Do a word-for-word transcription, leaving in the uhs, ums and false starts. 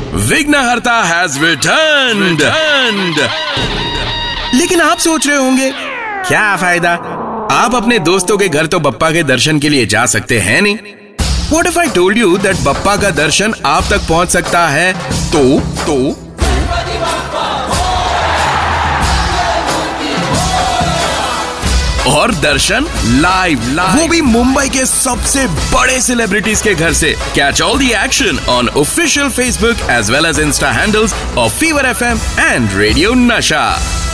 विघ्नहर्ता has returned. लेकिन आप सोच रहे होंगे क्या फायदा, आप अपने दोस्तों के घर तो बप्पा के दर्शन के लिए जा सकते हैं नहीं। What if I told you that Bappa का दर्शन आप तक पहुंच सकता है तो तो और दर्शन लाइव लाइव वो भी मुंबई के सबसे बड़े सेलिब्रिटीज के घर से। Catch all the action on official Facebook as well as insta handles of Fever FM and radio नशा।